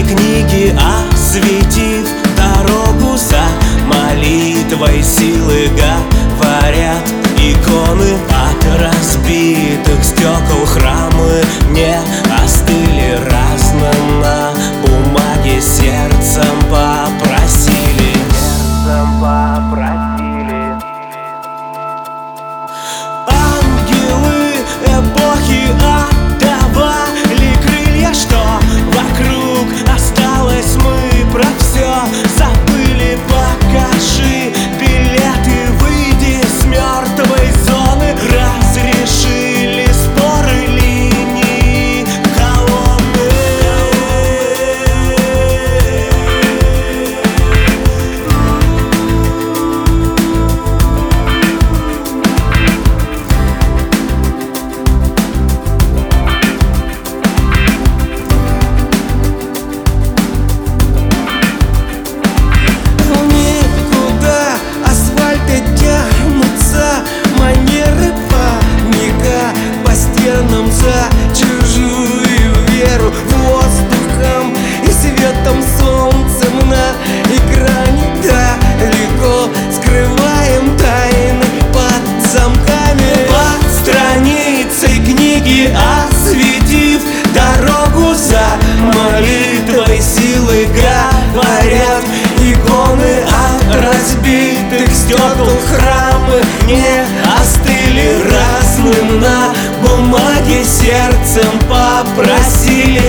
книги осветив дорогу за молитвой силы говорят иконы. От разбитых стекол храмы не остыли разным на бумаге. Сердцем попросили, сердцем попросили. Ангелы эпохи отдавали крылья, что вокруг осталось, мы про все забыли. Покажи билеты, выйди с мертвой зоны. Разрешили споры линии колонны. Никуда асфальта тянутся манеры паника по стенам за чужую веру. Воздухом и светом солнцем на экране далеко скрываем тайны под замками. Под страницей книги осветив дорогу за молитвой силы говорят иконы. От разбитых стекол храмы не остыли разным на бумаге. Сердцем попросили,